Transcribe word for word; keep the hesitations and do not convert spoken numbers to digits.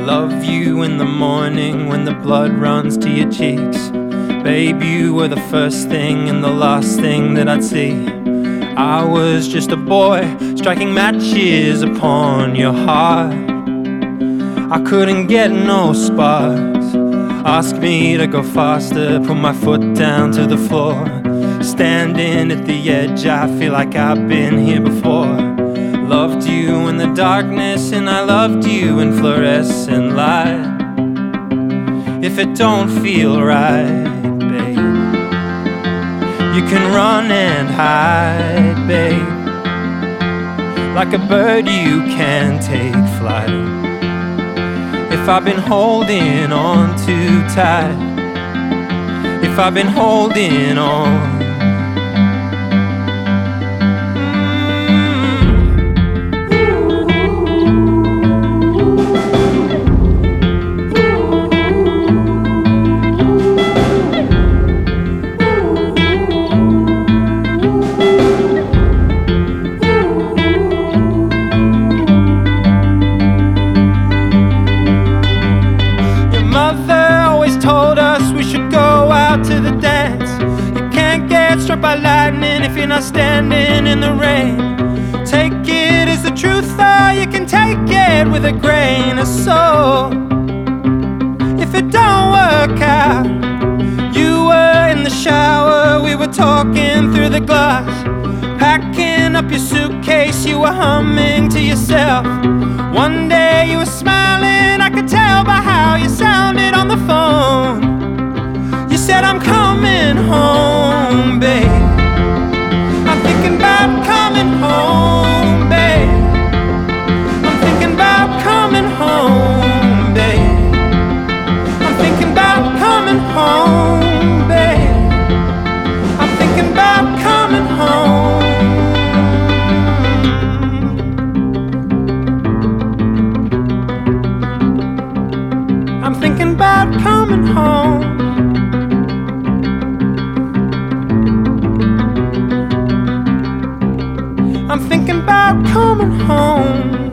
love you in the morning when the blood runs to your cheeks. Babe, you were the first thing and the last thing that I'd see. I was just a boy striking matches upon your heart. I couldn't get no sparks. Ask me to go faster, put my foot down to the floor. Standing at the edge, I feel like I've been here before. Loved you in the darkness and I loved you in fluorescent light. If it don't feel right, babe, you can run and hide, babe. Like a bird you can take flight. If I've been holding on too tight, if I've been holding on. To the dance, you can't get struck by lightning if you're not standing in the rain. Take it as the truth, or you can take it with a grain of salt. If it don't work out, you were in the shower, we were talking through the glass. Packing up your suitcase, you were humming to yourself. One day you were smiling, I could tell by how you sounded on the phone. You said, I'm coming home, babe. I'm thinking about coming home, babe. I'm thinking about coming home, babe. I'm thinking about coming home, babe. I'm thinking about coming home. I'm thinking about coming home. I'm thinking about coming home.